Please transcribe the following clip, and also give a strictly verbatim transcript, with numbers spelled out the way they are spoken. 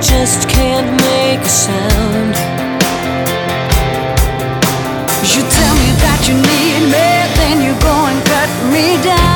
just can't make a sound. You tell me that you need me, then you go and cut me down.